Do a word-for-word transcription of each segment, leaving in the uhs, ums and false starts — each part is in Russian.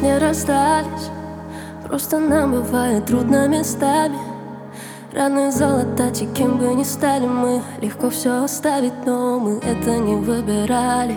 не расстались. Просто нам бывает трудно местами. Раны золотать, и кем бы ни стали мы, легко все оставить, но мы это не выбирали.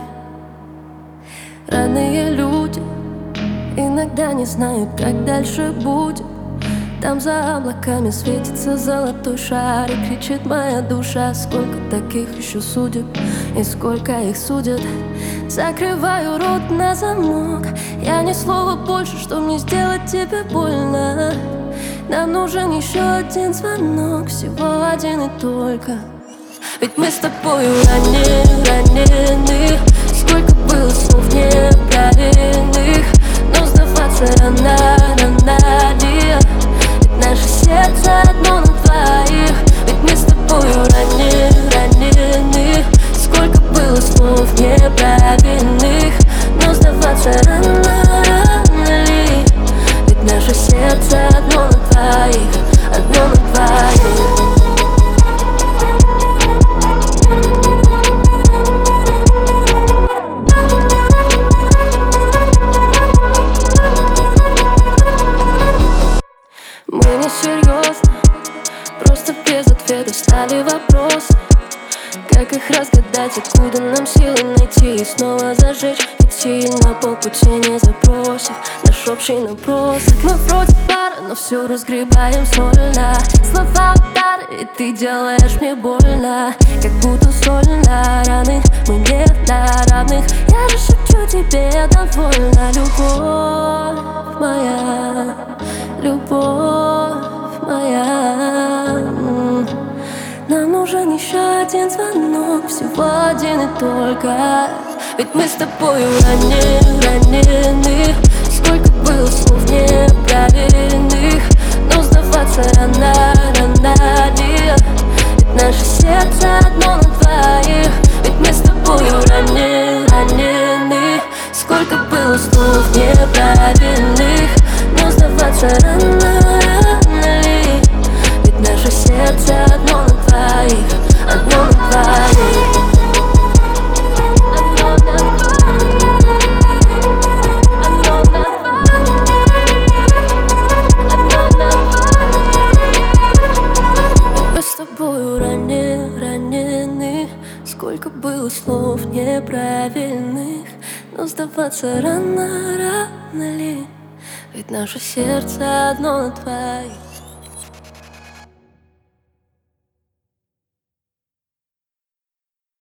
Родные люди иногда не знают, как дальше будет. Там за облаками светится золотой шар, и кричит моя душа: сколько таких еще судеб, и сколько их судят. Закрываю рот на замок, я ни слова больше, что мне сделать тебе больно. Нам нужен еще один звонок, всего один и только. Ведь мы с тобою ранены, ранены. Сколько было слов неправильных, но сдаваться рано, рано ли? Ведь наше сердце одно на двоих. Ведь мы с тобою ранены, ранены. Сколько было слов неправильных, но сдаваться рано, рано ли? Ведь наше сердце одно на двоих, одно на двоих. Мы не серьезно, просто без ответа стали вопросы. Как их разгадать, откуда нам силы найти и снова зажечь? Ведь сильно по пути не забросив наш общий набросок. Мы вроде пара, но все разгребаем сольно. Слова удары, и ты делаешь мне больно, как будто соль на раны. Мы не на равных, я же шепчу тебе довольно. Любовь моя, любовь моя. Нам нужен еще один звонок, всего один и только. Ведь мы с тобою ранены, ранены. Сколько было слов неправильных, но сдаваться рано, рано ли? Ведь наше сердце одно на двоих. Ведь мы с тобою ранены, ранены. Сколько было слов неправильных, но сдаваться рано, рано ли? Ведь наше сердце одно на двоих, одно на двоих. Мы с тобою ранены, ранены. Сколько было слов неправильных, но сдаваться рано, рано ли? Ведь наше сердце одно на двоих.